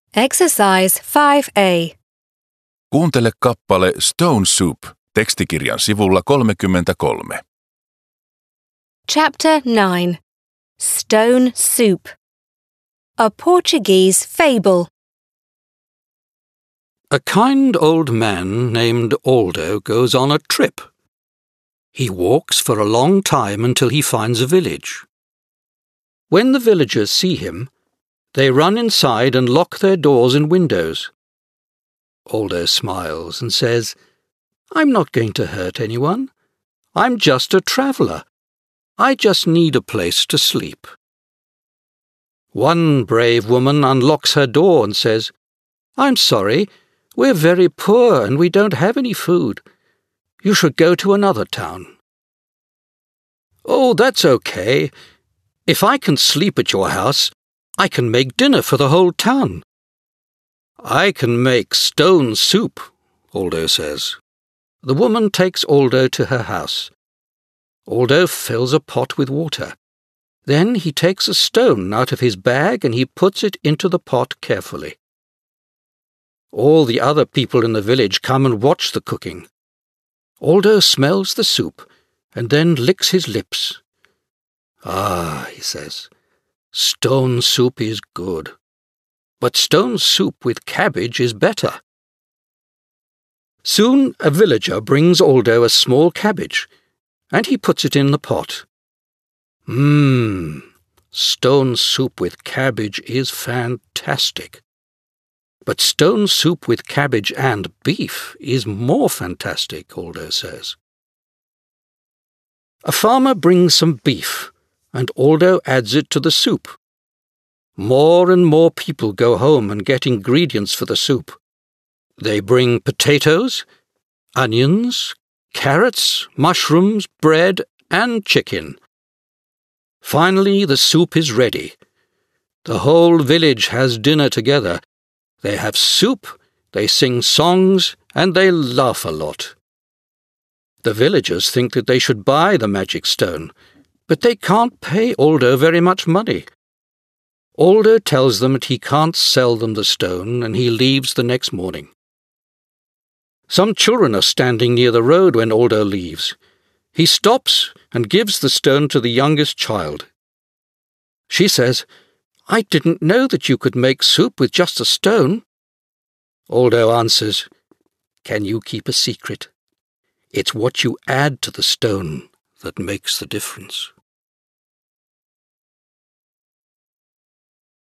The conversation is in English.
Exercise 5A. Kuuntele kappale Stone Soup tekstikirjan sivulla 33. Chapter 9. Stone Soup. A Portuguese Fable. A kind old man named Aldo goes on a trip. He walks for a long time until he finds a village. When the villagers see him, they run inside and lock their doors and windows. Aldo smiles and says, "I'm not going to hurt anyone. I'm just a traveller. I just need a place to sleep." One brave woman unlocks her door and says, "I'm sorry, we're very poor and we don't have any food. You should go to another town." "Oh, that's okay. If I can sleep at your house, I can make dinner for the whole town." "I can make stone soup," Aldo says. The woman takes Aldo to her house. Aldo fills a pot with water. Then he takes a stone out of his bag and he puts it into the pot carefully. All the other people in the village come and watch the cooking. Aldo smells the soup and then licks his lips. "Ah," he says, "stone soup is good. But stone soup with cabbage is better." Soon a villager brings Aldo a small cabbage, and he puts it in the pot. Stone soup with cabbage is fantastic. But stone soup with cabbage and beef is more fantastic, Aldo says. A farmer brings some beef, and Aldo adds it to the soup. More and more people go home and get ingredients for the soup. They bring potatoes, onions, carrots, mushrooms, bread, and chicken. Finally, the soup is ready. The whole village has dinner together. They have soup, they sing songs, and they laugh a lot. The villagers think that they should buy the magic stone, but they can't pay Aldo very much money. Aldo tells them that he can't sell them the stone, and he leaves the next morning. Some children are standing near the road when Aldo leaves. He stops and gives the stone to the youngest child. She says, "I didn't know that you could make soup with just a stone." Aldo answers, "Can you keep a secret? It's what you add to the stone that makes the difference."